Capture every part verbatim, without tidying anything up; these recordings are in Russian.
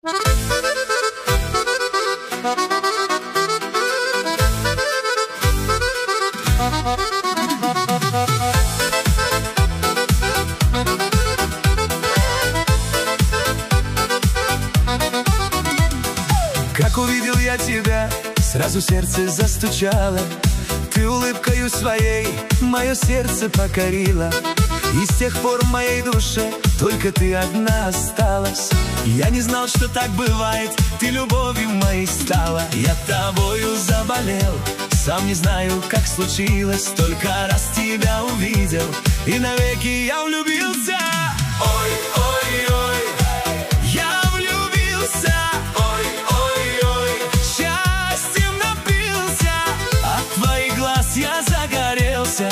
Как увидел я тебя, сразу сердце застучало. Ты улыбкою своей мое сердце покорила. И с тех пор в моей душе только ты одна осталась. Я не знал, что так бывает, ты любовью моей стала. Я тобою заболел, сам не знаю, как случилось. Только раз тебя увидел, и навеки я влюбился. Ой, ой, ой, я влюбился. Ой, ой, ой, счастьем напился. От твоих глаз я загорелся,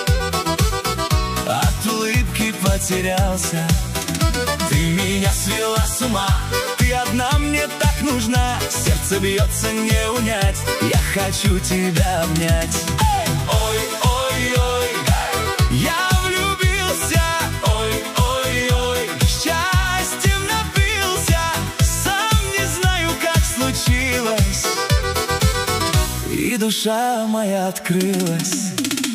от улыбки потерялся. Ты меня свела с ума, ты одна мне так нужна. Сердце бьется не унять, я хочу тебя обнять. Ой, ой, ой, я влюбился. Ой, ой, ой, счастьем напился. Сам не знаю, как случилось, и душа моя открылась.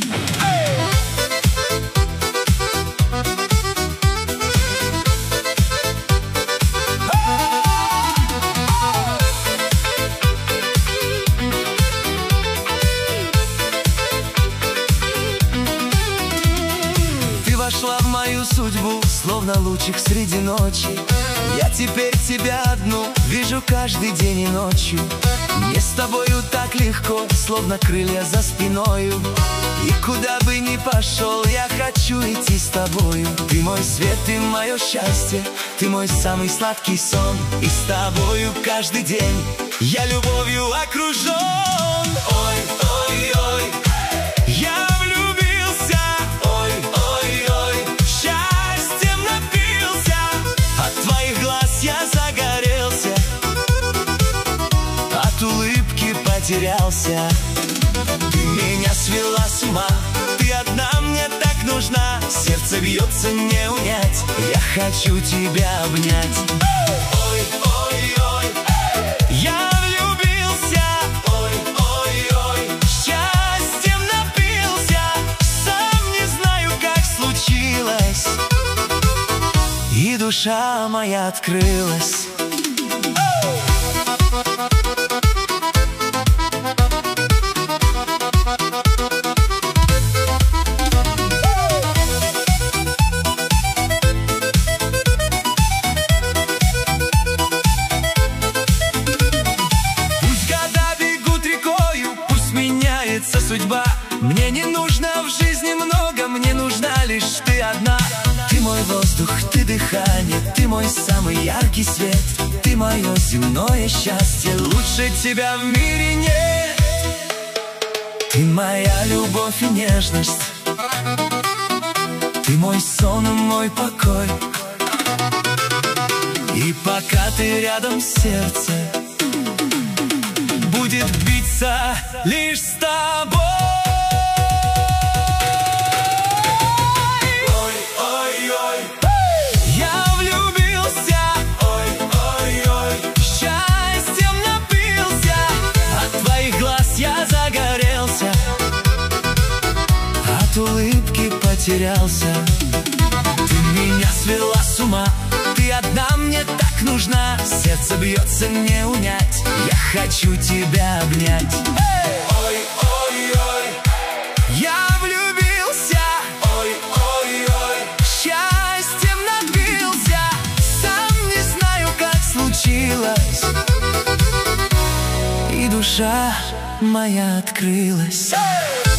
Вошла в мою судьбу, словно лучик среди ночи. Я теперь тебя одну вижу каждый день и ночью. Мне с тобою так легко, словно крылья за спиною. И куда бы ни пошел, я хочу идти с тобою. Ты мой свет, ты мое счастье, ты мой самый сладкий сон. И с тобою каждый день я любовью окружен. Ой, ой, ой, я влюбился. Ой, ой, ой, счастьем напился. От твоих глаз я загорелся, от улыбки потерялся. Ты меня свела с ума, ты одна мне так нужна. Сердце бьется не унять, я хочу тебя обнять. Ой, ой, ой, я влюбился. Ой, ой, ой, счастьем напился. Сам не знаю, как случилось, и душа моя открылась. Судьба. Мне не нужно в жизни много, мне нужна лишь ты одна. Ты мой воздух, ты дыхание, ты мой самый яркий свет. Ты мое земное счастье, лучше тебя в мире нет. Ты моя любовь и нежность, ты мой сон и мой покой. И пока ты рядом, сердце будет биться лишь с тобой. Ой, ой, ой, я влюбился. Ой, ой, ой, счастьем напился. От твоих глаз я загорелся, от улыбки потерялся. Ты меня свела с ума, ты одна мне так нужна. Сердце бьется не унять, я хочу тебя обнять. Ой, ой, ой, я влюбился. Ой, ой, ой, счастьем напился. Сам не знаю, как случилось, и душа моя открылась.